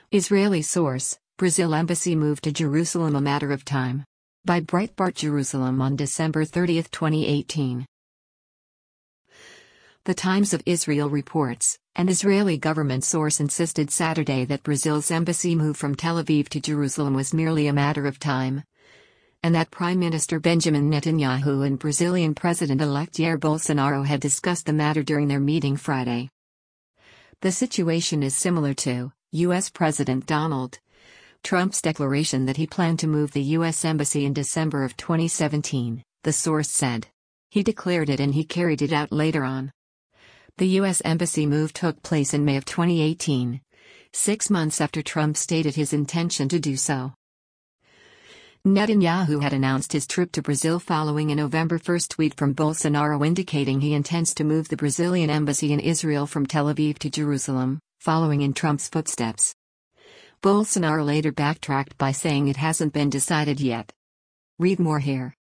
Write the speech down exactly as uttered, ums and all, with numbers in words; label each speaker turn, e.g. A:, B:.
A: Israeli source: Brazil embassy moved to Jerusalem a matter of time. By Breitbart Jerusalem on December thirtieth, twenty eighteen. The Times of Israel reports, an Israeli government source insisted Saturday that Brazil's embassy move from Tel Aviv to Jerusalem was merely a matter of time, and that Prime Minister Benjamin Netanyahu and Brazilian President-elect Jair Bolsonaro had discussed the matter during their meeting Friday. The situation is similar to U S President Donald Trump's declaration that he planned to move the U S Embassy in December of twenty seventeen, the source said. He declared it and he carried it out later on. The U S Embassy move took place in May of twenty eighteen, six months after Trump stated his intention to do so. Netanyahu had announced his trip to Brazil following a November first tweet from Bolsonaro indicating he intends to move the Brazilian embassy in Israel from Tel Aviv to Jerusalem, following in Trump's footsteps. Bolsonaro later backtracked by saying it hasn't been decided yet. Read more here.